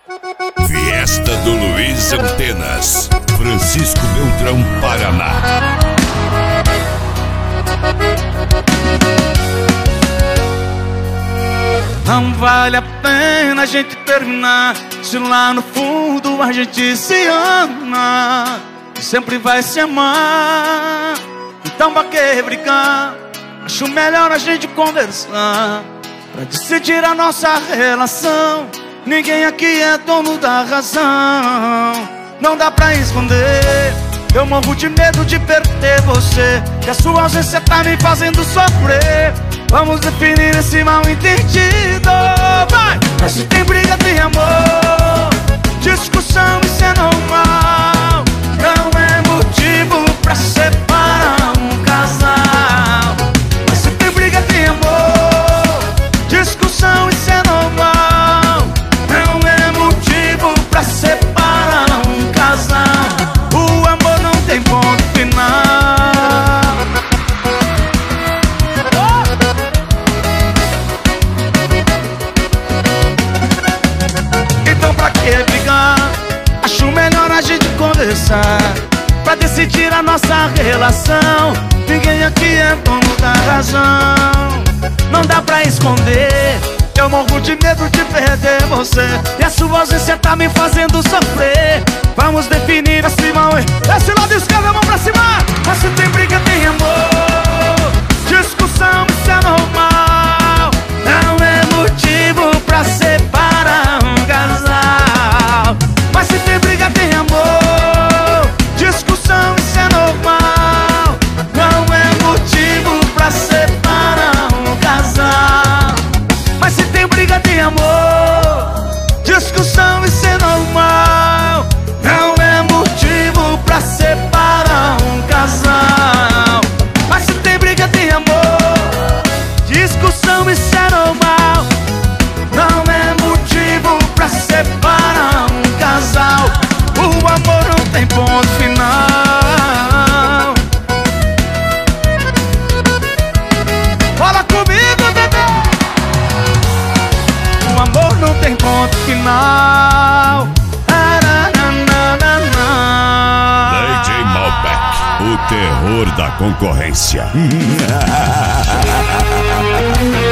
Fiesta do Luiz Antenas, Francisco Beltrão, Paraná. Não vale a pena a gente terminar se lá no fundo a gente se ama e sempre vai se amar. Então pra que brigar? Acho melhor a gente conversar pra decidir a nossa relação. Ninguém aqui é dono da razão. Não dá pra esconder, eu morro de medo de perder você, que a sua ausência tá me fazendo sofrer. Vamos definir esse mal entendido. Vai! Mas se tem briga, tem amor. Discussão, isso é normal. Não é motivo pra separar um casal. Mas se tem briga, tem amor. Discussão, isso é normal. Não é motivo pra separar um casal. O amor não tem ponto final. Acho melhor a gente conversar pra decidir a nossa relação. Ninguém aqui é dono da razão. Não dá pra esconder, eu morro de medo de perder você, e a sua ausência tá me fazendo sofrer. Vamos definir esse mal. Esse lado esquerdo, a mão pra cima. Mas se tem briga, tem amor. Discussão, isso é normal. Não é motivo pra separar um casal. Mas se tem briga, tem amor. Discussão, isso é normal. Não é motivo pra separar um casal. Mas se tem briga, tem amor. Discussão, isso é normal. Não é motivo pra separar um casal. Mas se tem briga, tem amor. Discussão, isso é normal. Não é motivo pra separar um casal. O amor não tem ponto final. Fala comigo, bebê. O amor não tem ponto final. DJ Malbec, o terror da concorrência.